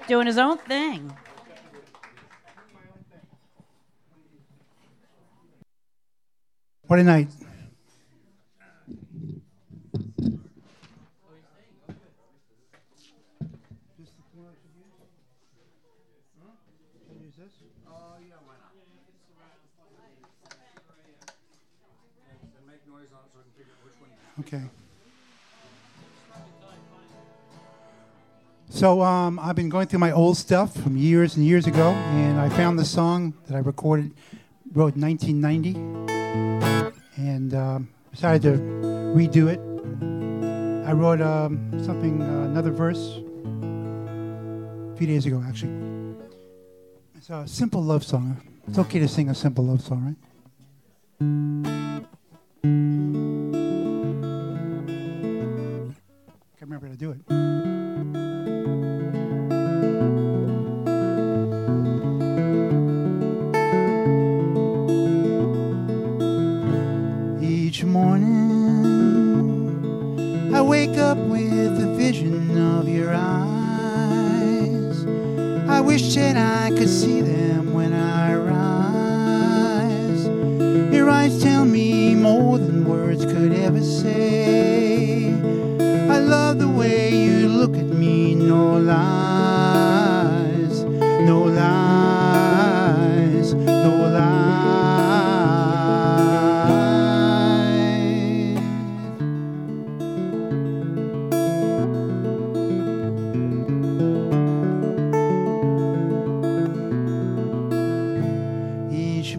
doing his own thing. What a night. Okay. So I've been going through my old stuff from years and years ago, and I found the song that I wrote in 1990, and decided to redo it. I wrote another verse a few days ago, actually. It's a simple love song. It's okay to sing a simple love song, right? Can't remember how to do it. Each morning I wake up with a vision of your eyes. I wish that I could see them when I rise. Your eyes tell me more than words could ever say. I love the way you look at me, no lies, no lies, no lies. Each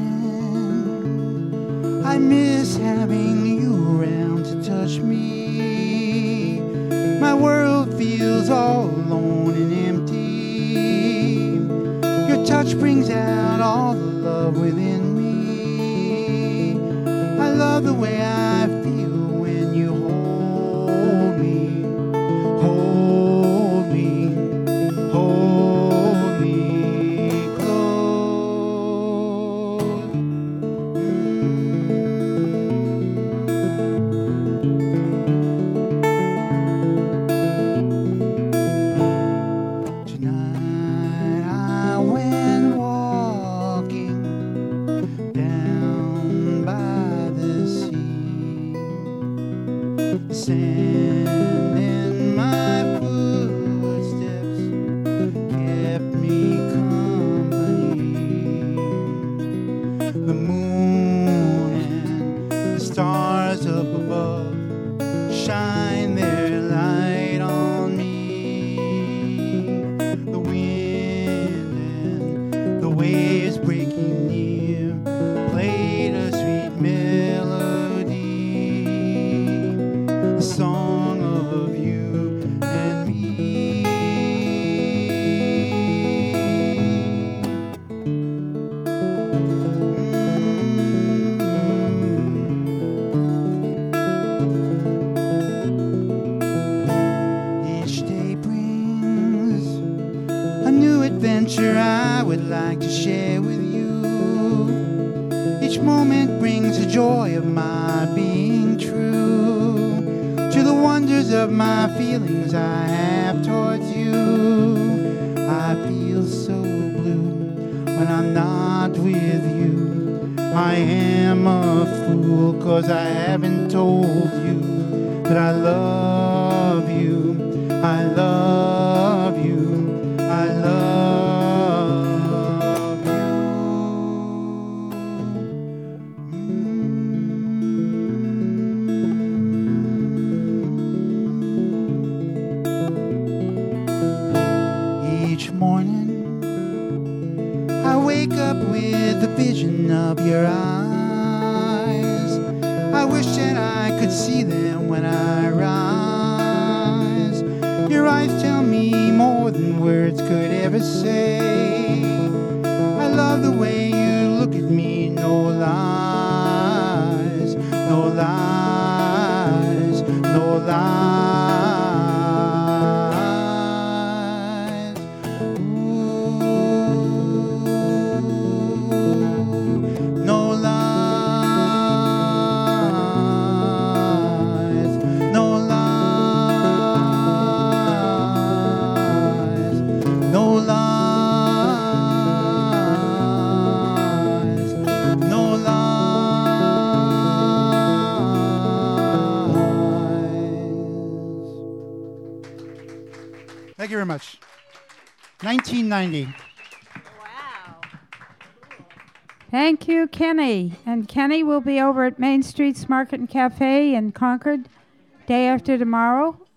morning I miss having you around to touch me. My world feels all alone and empty. Your touch brings out all the love within me. I love the way I feel when you hold me, hold me, hold me close. Tonight I went walking down by the sea. Sand in my footsteps kept me company. The moon and the stars up above shine their light on me. The wind and the waves breaking near played a sweet melody, a song of you and me. Each day brings a new adventure I would like to share with you. Each moment brings the joy of my being true to the wonders of my feelings I have towards you. I feel so blue when I'm not with you. I am a fool 'cause I haven't told you that I love you. I love you. I love you. Each morning I wake up with the vision of your eyes. I wish that I could see them when I rise. Your eyes tell me more than words could ever say. I love the way you look at me, no lies, no lies, no lies. Ooh, no lies, no lies, Thank you very much. 1990. Wow. Thank you, Kenny. And Kenny will be over at Main Street's Market and Cafe in Concord day after tomorrow.